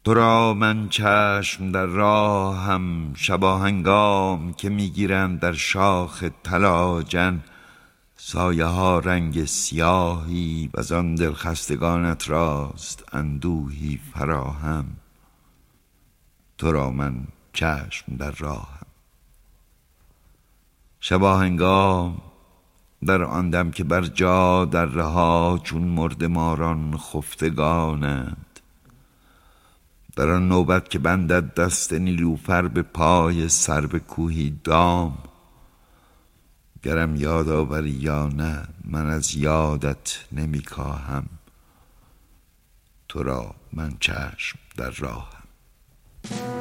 تو را من چشم در راهم، شباهنگام که میگیرند در شاخ طلاجن سایه ها رنگ سیاهی، و آن دلخستگانت راست اندوهی فراهم. تو را من چشم در راهم، شباهنگام در آن دم که بر جا در رها چون مردماران خفتگانند، در آن نوبت که بندد دست نیلوفر به پای سرو کوهی دام. گرم یاد آوری یا نه من از یادت نمی کاهم، تو را من چشم در راهم.